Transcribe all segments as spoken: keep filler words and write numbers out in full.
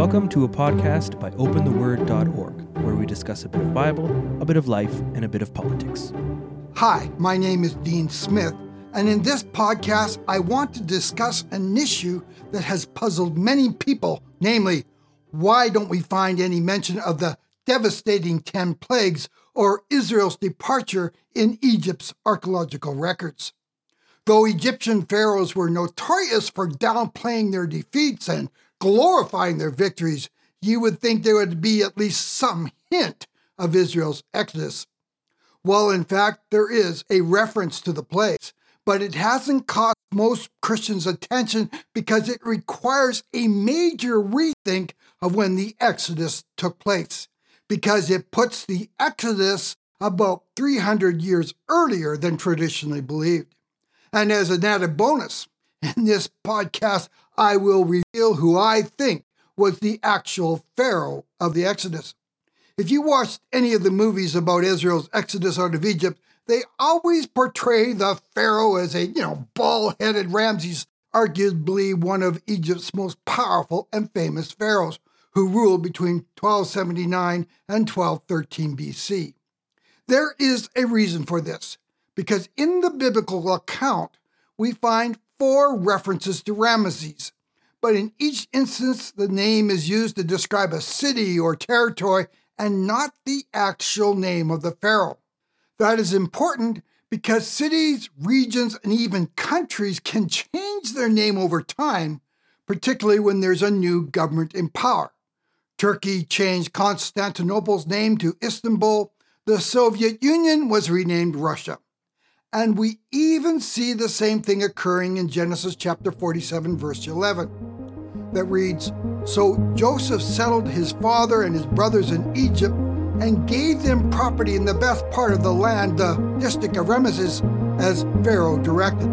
Welcome to a podcast by open the word dot org, where we discuss a bit of Bible, a bit of life, and a bit of politics. Hi, my name is Dean Smith, and in this podcast, I want to discuss an issue that has puzzled many people, namely, why don't we find any mention of the devastating ten plagues or Israel's departure in Egypt's archaeological records? Though Egyptian pharaohs were notorious for downplaying their defeats and glorifying their victories, you would think there would be at least some hint of Israel's exodus. Well, in fact, there is a reference to the plagues, but it hasn't caught most Christians' attention because it requires a major rethink of when the Exodus took place, because it puts the Exodus about three hundred years earlier than traditionally believed. And as an added bonus, in this podcast, I will reveal who I think was the actual Pharaoh of the Exodus. If you watched any of the movies about Israel's exodus out of Egypt, they always portray the Pharaoh as a, you know, bald-headed Ramses, arguably one of Egypt's most powerful and famous pharaohs, who ruled between twelve seventy-nine and twelve thirteen B C. There is a reason for this, because in the biblical account, we find four references to Ramesses, but in each instance, the name is used to describe a city or territory and not the actual name of the pharaoh. That is important because cities, regions, and even countries can change their name over time, particularly when there's a new government in power. Turkey changed Constantinople's name to Istanbul. The Soviet Union was renamed Russia. And we even see the same thing occurring in Genesis chapter forty-seven, verse eleven, that reads, "So Joseph settled his father and his brothers in Egypt and gave them property in the best part of the land, the district of Ramesses, as Pharaoh directed."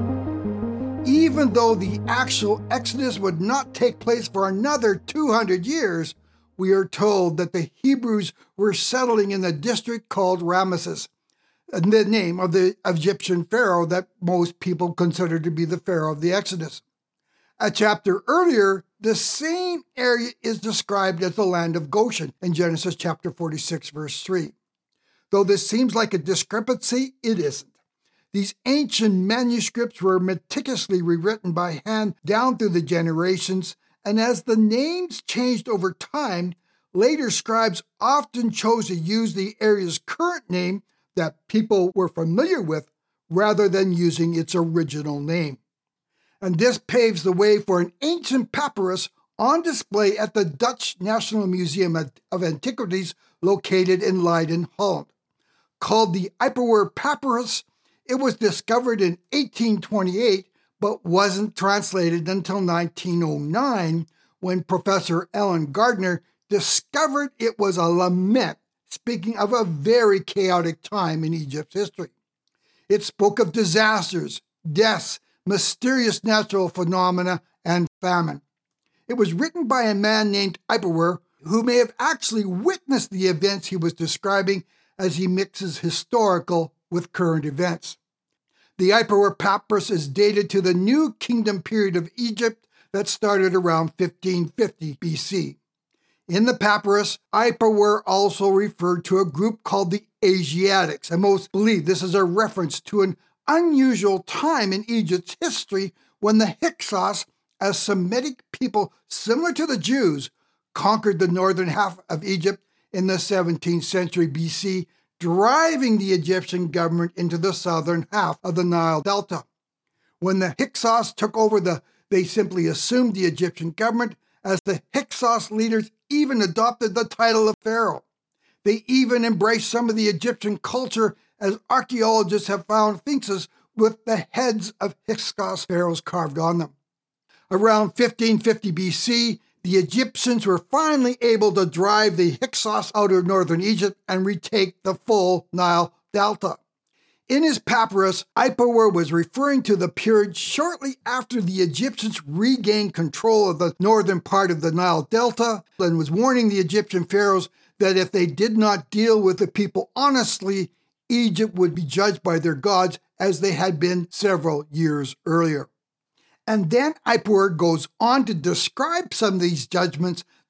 Even though the actual Exodus would not take place for another two hundred years, we are told that the Hebrews were settling in the district called Ramesses, the name of the Egyptian pharaoh that most people consider to be the pharaoh of the Exodus. A chapter earlier, the same area is described as the land of Goshen in Genesis chapter forty-six, verse three. Though this seems like a discrepancy, it isn't. These ancient manuscripts were meticulously rewritten by hand down through the generations, and as the names changed over time, later scribes often chose to use the area's current name that people were familiar with rather than using its original name. And this paves the way for an ancient papyrus on display at the Dutch National Museum of Antiquities located in Leiden, Holland. Called the Iperwer Papyrus, it was discovered in eighteen twenty-eight but wasn't translated until nineteen oh nine when Professor Ellen Gardner discovered it was a lament, speaking of a very chaotic time in Egypt's history. It spoke of disasters, deaths, mysterious natural phenomena, and famine. It was written by a man named Iperwer, who may have actually witnessed the events he was describing as he mixes historical with current events. The Iperwer Papyrus is dated to the New Kingdom period of Egypt that started around fifteen fifty B C. In the papyrus, Iperwer also referred to a group called the Asiatics, and most believe this is a reference to an unusual time in Egypt's history when the Hyksos, a Semitic people similar to the Jews, conquered the northern half of Egypt in the seventeenth century B C, driving the Egyptian government into the southern half of the Nile Delta. When the Hyksos took over, the, they simply assumed the Egyptian government, as the Hyksos leaders even adopted the title of pharaoh. They even embraced some of the Egyptian culture, as archaeologists have found sphinxes with the heads of Hyksos pharaohs carved on them. Around fifteen fifty B C, the Egyptians were finally able to drive the Hyksos out of northern Egypt and retake the full Nile Delta. In his papyrus, Iperwer was referring to the period shortly after the Egyptians regained control of the northern part of the Nile Delta and was warning the Egyptian pharaohs that if they did not deal with the people honestly, Egypt would be judged by their gods as they had been several years earlier. And then Iperwer goes on to describe some of these judgments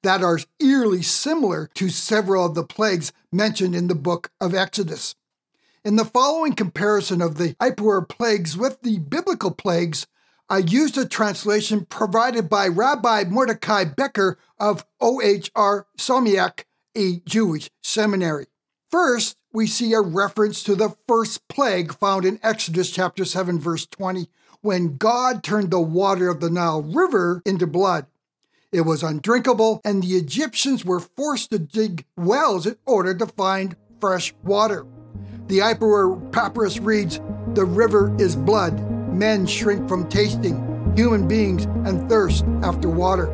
that are eerily similar to several of the plagues mentioned in the book of Exodus. In the following comparison of the Ipuwer plagues with the biblical plagues, I used a translation provided by Rabbi Mordecai Becker of O H R Somiak, a Jewish seminary. First, we see a reference to the first plague found in Exodus chapter seven, verse twenty, when God turned the water of the Nile River into blood. It was undrinkable, and the Egyptians were forced to dig wells in order to find fresh water. The Ipuwer papyrus reads, "The river is blood. Men shrink from tasting, human beings, and thirst after water."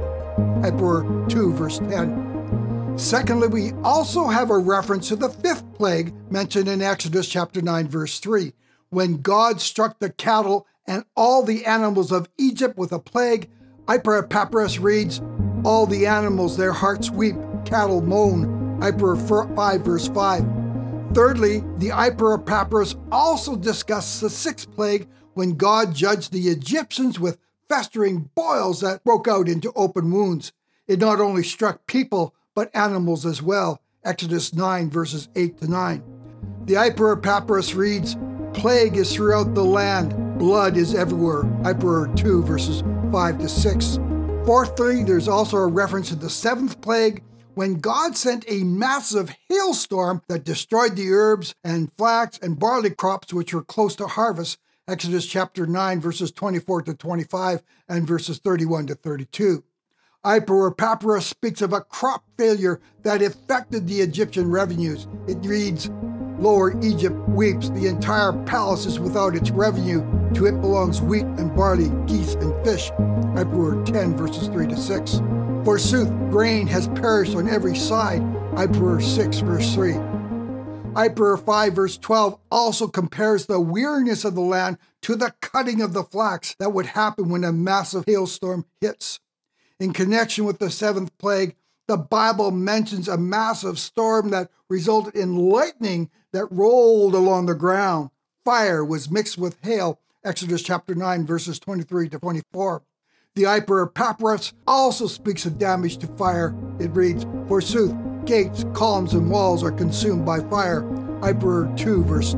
Ipuwer two, verse ten. Secondly, we also have a reference to the fifth plague mentioned in Exodus chapter nine, verse three, when God struck the cattle and all the animals of Egypt with a plague. Ipuwer papyrus reads, "All the animals, their hearts weep, cattle moan." Ipuwer five, verse five. Thirdly, the Ipuwer papyrus also discusses the sixth plague when God judged the Egyptians with festering boils that broke out into open wounds. It not only struck people, but animals as well. Exodus nine, verses eight to nine. The Ipuwer papyrus reads, "Plague is throughout the land, blood is everywhere." Ipuwer two, verses five to six. Fourthly, there's also a reference to the seventh plague, when God sent a massive hailstorm that destroyed the herbs and flax and barley crops which were close to harvest. Exodus chapter nine, verses twenty-four to twenty-five and verses thirty-one to thirty-two. Ipuwer papyrus speaks of a crop failure that affected the Egyptian revenues. It reads, "Lower Egypt weeps, the entire palace is without its revenue. To it belongs wheat and barley, geese and fish." Ipuwer ten, verses three to six. "Forsooth, grain has perished on every side." Ipuwer six, verse three. Ipuwer five, verse twelve also compares the weariness of the land to the cutting of the flax that would happen when a massive hailstorm hits. In connection with the seventh plague, the Bible mentions a massive storm that resulted in lightning that rolled along the ground. Fire was mixed with hail. Exodus chapter nine, verses twenty-three to twenty-four. The Ipuwer papyrus also speaks of damage to fire. It reads, "Forsooth, gates, columns, and walls are consumed by fire." Ipuwer two, verse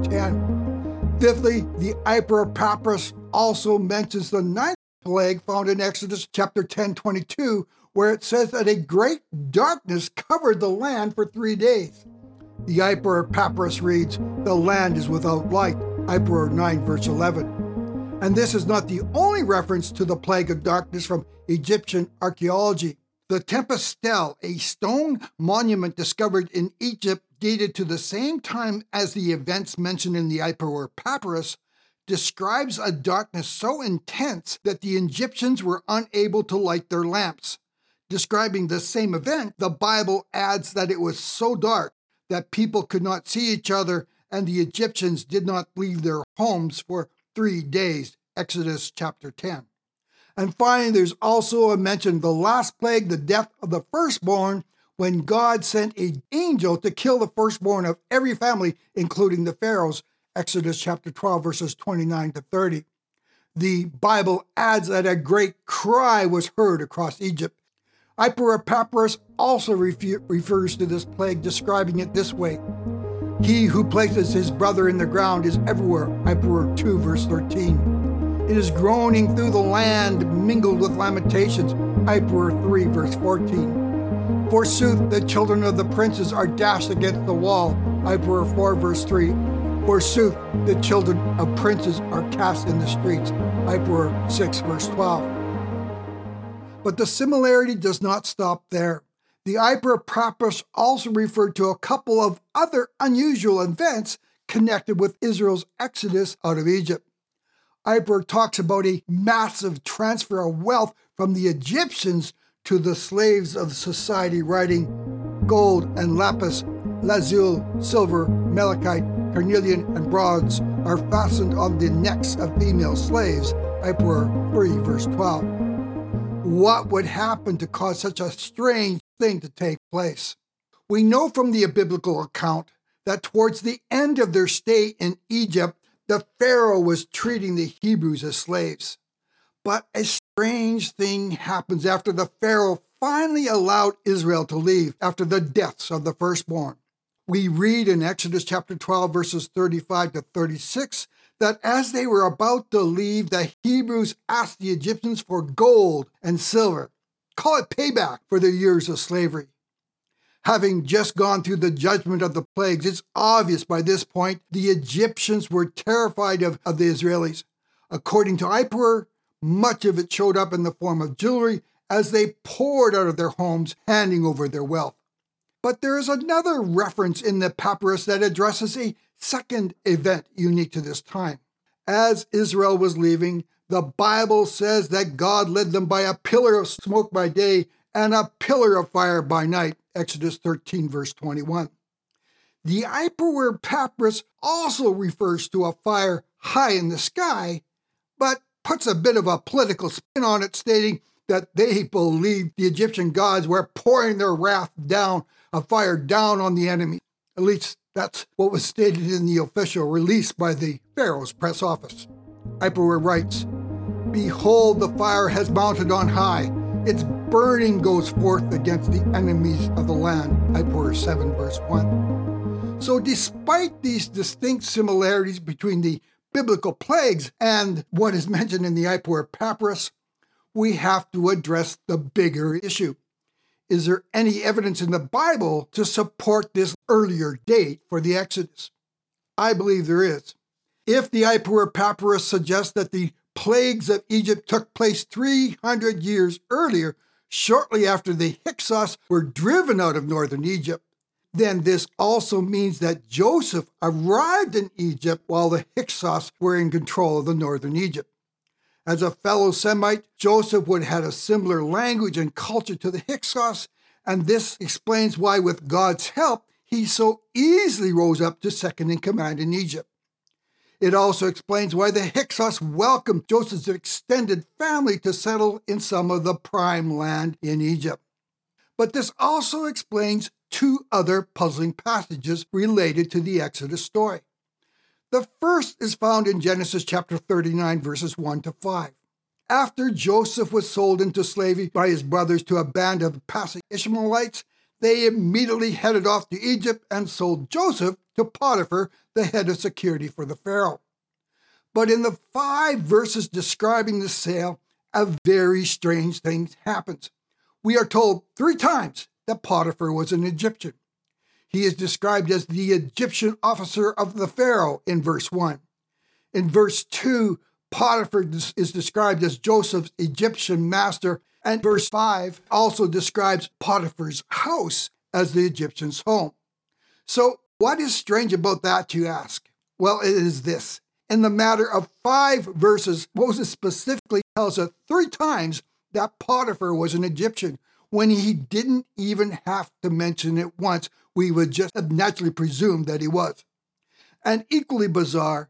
ten. Fifthly, the Ipuwer papyrus also mentions the ninth plague found in Exodus chapter ten, twenty-two, where it says that a great darkness covered the land for three days. The Ipuwer papyrus reads, "The land is without light." Ipuwer nine, verse eleven. And this is not the only reference to the plague of darkness from Egyptian archaeology. The Tempest Stele, a stone monument discovered in Egypt dated to the same time as the events mentioned in the Ipuwer papyrus, describes a darkness so intense that the Egyptians were unable to light their lamps. Describing the same event, the Bible adds that it was so dark that people could not see each other, and the Egyptians did not leave their homes for three days. Exodus chapter ten. And finally, there's also a mention of the last plague, the death of the firstborn, when God sent an angel to kill the firstborn of every family, including the Pharaohs. Exodus chapter twelve, verses twenty-nine to thirty. The Bible adds that a great cry was heard across Egypt. Ipuwer papyrus also refu- refers to this plague, describing it this way: "He who places his brother in the ground is everywhere." Ipuwer two, verse thirteen. "It is groaning through the land, mingled with lamentations." Ipuwer three, verse fourteen. "Forsooth, the children of the princes are dashed against the wall." Ipuwer four, verse three. "Forsooth, the children of princes are cast in the streets." Ipuwer six, verse twelve. But the similarity does not stop there. The Ipuwer papyrus also referred to a couple of other unusual events connected with Israel's exodus out of Egypt. Ipuwer talks about a massive transfer of wealth from the Egyptians to the slaves of society, writing, "Gold and lapis, lazuli, silver, malachite, carnelian, and bronze are fastened on the necks of female slaves." Ipuwer three, verse twelve. What would happen to cause such a strange thing to take place? We know from the biblical account that towards the end of their stay in Egypt, the Pharaoh was treating the Hebrews as slaves. But as strange thing happens after the Pharaoh finally allowed Israel to leave after the deaths of the firstborn. We read in Exodus chapter twelve, verses thirty-five to thirty-six, that as they were about to leave, the Hebrews asked the Egyptians for gold and silver. Call it payback for their years of slavery. Having just gone through the judgment of the plagues, it's obvious by this point the Egyptians were terrified of, of the Israelis. According to Ipuwer, much of it showed up in the form of jewelry as they poured out of their homes, handing over their wealth. But there is another reference in the papyrus that addresses a second event unique to this time. As Israel was leaving, the Bible says that God led them by a pillar of smoke by day and a pillar of fire by night. Exodus thirteen, verse twenty-one. The Ipuwer papyrus also refers to a fire high in the sky, but puts a bit of a political spin on it, stating that they believed the Egyptian gods were pouring their wrath down, a fire down on the enemy. At least that's what was stated in the official release by the Pharaoh's press office. Ipuwer writes, "Behold, the fire has mounted on high. Its burning goes forth against the enemies of the land." Ipuwer seven, verse one. So despite these distinct similarities between the biblical plagues and what is mentioned in the Ipuwer papyrus, we have to address the bigger issue. Is there any evidence in the Bible to support this earlier date for the Exodus? I believe there is. If the Ipuwer papyrus suggests that the plagues of Egypt took place three hundred years earlier, shortly after the Hyksos were driven out of northern Egypt, then this also means that Joseph arrived in Egypt while the Hyksos were in control of the northern Egypt. As a fellow Semite, Joseph would have had a similar language and culture to the Hyksos, and this explains why, with God's help, he so easily rose up to second in command in Egypt. It also explains why the Hyksos welcomed Joseph's extended family to settle in some of the prime land in Egypt. But this also explains two other puzzling passages related to the Exodus story. The first is found in Genesis chapter thirty-nine, verses one to five. After Joseph was sold into slavery by his brothers to a band of passing Ishmaelites, they immediately headed off to Egypt and sold Joseph to Potiphar, the head of security for the Pharaoh. But in the five verses describing the sale, a very strange thing happens. We are told three times that Potiphar was an Egyptian. He is described as the Egyptian officer of the Pharaoh in verse one. In verse two, Potiphar is described as Joseph's Egyptian master, and verse five also describes Potiphar's house as the Egyptian's home. So what is strange about that, you ask? Well, it is this. In the matter of five verses, Moses specifically tells us three times that Potiphar was an Egyptian, when he didn't even have to mention it once. We would just have naturally presumed that he was. And equally bizarre,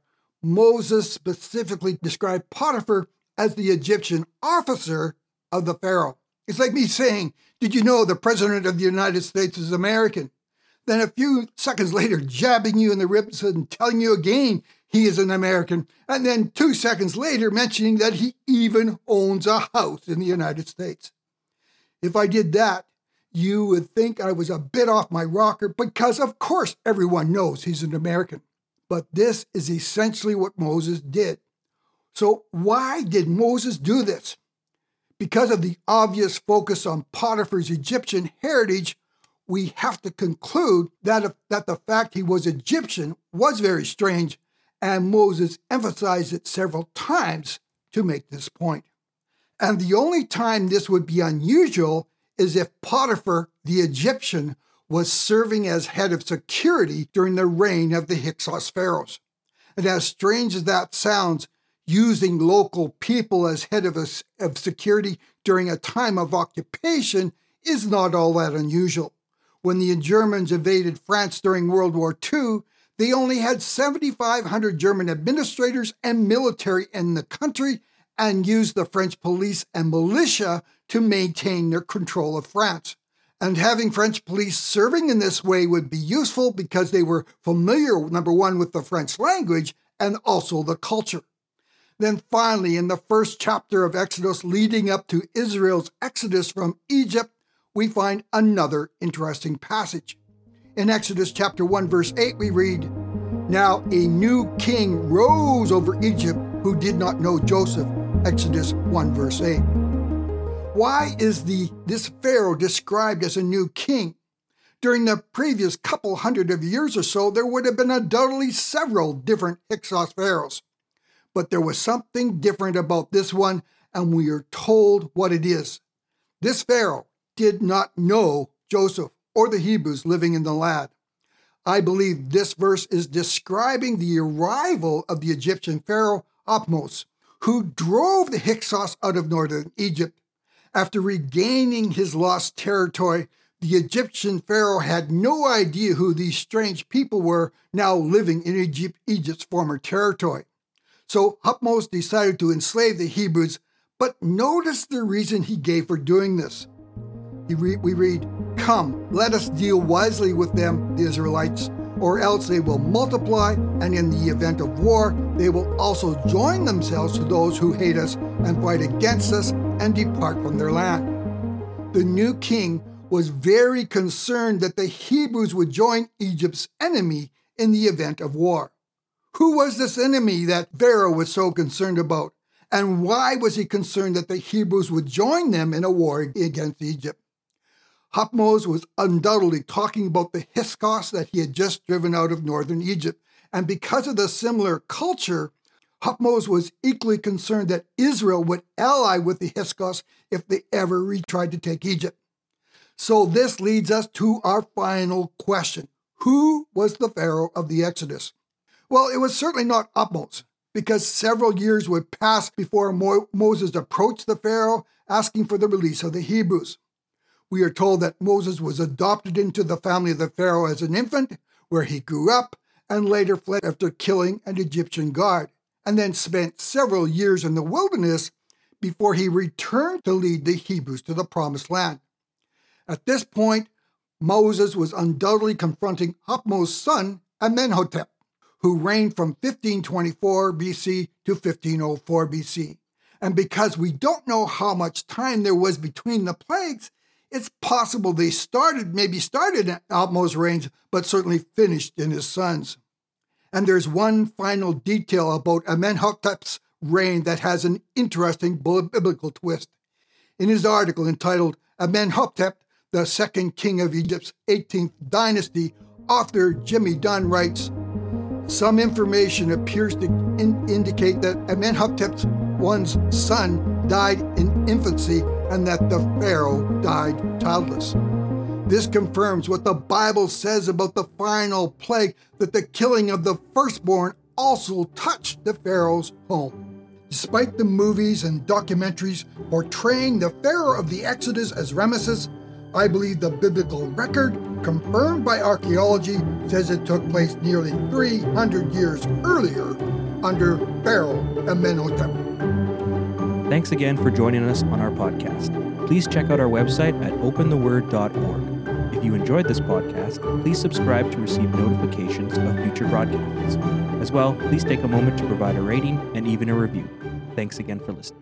Moses specifically described Potiphar as the Egyptian officer of the Pharaoh. It's like me saying, did you know the President of the United States is American? Then a few seconds later, jabbing you in the ribs and telling you again he is an American, and then two seconds later mentioning that he even owns a house in the United States. If I did that, you would think I was a bit off my rocker, because of course everyone knows he's an American. But this is essentially what Moses did. So why did Moses do this? Because of the obvious focus on Potiphar's Egyptian heritage, we have to conclude that, if, that the fact he was Egyptian was very strange, and Moses emphasized it several times to make this point. And the only time this would be unusual is if Potiphar, the Egyptian, was serving as head of security during the reign of the Hyksos pharaohs. And as strange as that sounds, using local people as head of, a, of security during a time of occupation is not all that unusual. When the Germans invaded France during World War Two, they only had seventy-five hundred German administrators and military in the country, and used the French police and militia to maintain their control of France. And having French police serving in this way would be useful because they were familiar, number one, with the French language and also the culture. Then finally, in the first chapter of Exodus leading up to Israel's exodus from Egypt, we find another interesting passage. In Exodus chapter one, verse eight, we read, "Now a new king rose over Egypt who did not know Joseph." Exodus one, verse eight. Why is the this Pharaoh described as a new king? During the previous couple hundred of years or so, there would have been undoubtedly several different Hyksos pharaohs. But there was something different about this one, and we are told what it is. This Pharaoh did not know Joseph or the Hebrews living in the land. I believe this verse is describing the arrival of the Egyptian Pharaoh Thutmose, who drove the Hyksos out of northern Egypt. After regaining his lost territory, the Egyptian Pharaoh had no idea who these strange people were now living in Egypt, Egypt's former territory. So Thutmose decided to enslave the Hebrews, but notice the reason he gave for doing this. He re- we read, "Come, let us deal wisely with them, the Israelites, or else they will multiply, and in the event of war, they will also join themselves to those who hate us and fight against us and depart from their land." The new king was very concerned that the Hebrews would join Egypt's enemy in the event of war. Who was this enemy that Pharaoh was so concerned about? And why was he concerned that the Hebrews would join them in a war against Egypt? Thutmose was undoubtedly talking about the Hyksos that he had just driven out of northern Egypt. And because of the similar culture, Thutmose was equally concerned that Israel would ally with the Hyksos if they ever retried to take Egypt. So this leads us to our final question. Who was the Pharaoh of the Exodus? Well, it was certainly not Thutmose, because several years would pass before Mo- Moses approached the Pharaoh asking for the release of the Hebrews. We are told that Moses was adopted into the family of the Pharaoh as an infant, where he grew up and later fled after killing an Egyptian guard, and then spent several years in the wilderness before he returned to lead the Hebrews to the Promised Land. At this point, Moses was undoubtedly confronting Thutmose's son, Amenhotep, who reigned from fifteen twenty-four B C to fifteen oh four B C. And because we don't know how much time there was between the plagues, it's possible they started, maybe started in Thutmose's reign, but certainly finished in his son's. And there's one final detail about Amenhotep's reign that has an interesting biblical twist. In his article entitled Amenhotep, the Second King of Egypt's eighteenth Dynasty, author Jimmy Dunn writes, "Some information appears to in- indicate that Amenhotep's one's son died in infancy and that the Pharaoh died childless. This confirms what the Bible says about the final plague, that the killing of the firstborn also touched the Pharaoh's home." Despite the movies and documentaries portraying the Pharaoh of the Exodus as Ramesses, I believe the biblical record, confirmed by archaeology, says it took place nearly three hundred years earlier under Pharaoh Amenhotep. Thanks again for joining us on our podcast. Please check out our website at open the word dot org. If you enjoyed this podcast, please subscribe to receive notifications of future broadcasts. As well, please take a moment to provide a rating and even a review. Thanks again for listening.